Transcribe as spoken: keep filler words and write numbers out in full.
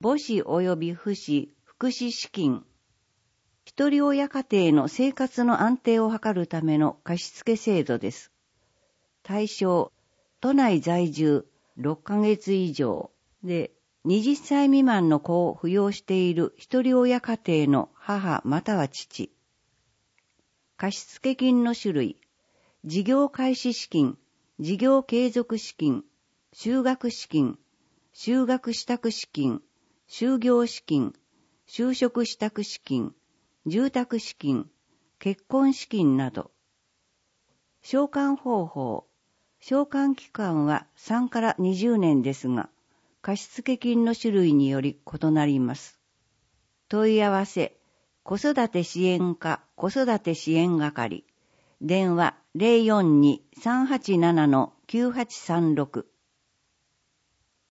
母子及び父子福祉資金、一人親家庭の生活の安定を図るための貸付制度です。対象、都内在住ろっかげつ以上で、はたち未満の子を扶養している一人親家庭の母または父。貸付金の種類、事業開始資金、事業継続資金、就学資金、就学支度資金、就業資金、就職支度資金、住宅資金、結婚資金など。償還方法、償還期間はさんからにじゅうねんですが、貸付金の種類により異なります。問い合わせ、子育て支援課子育て支援係、電話 ゼロよんに さんはちなな きゅうはちさんろく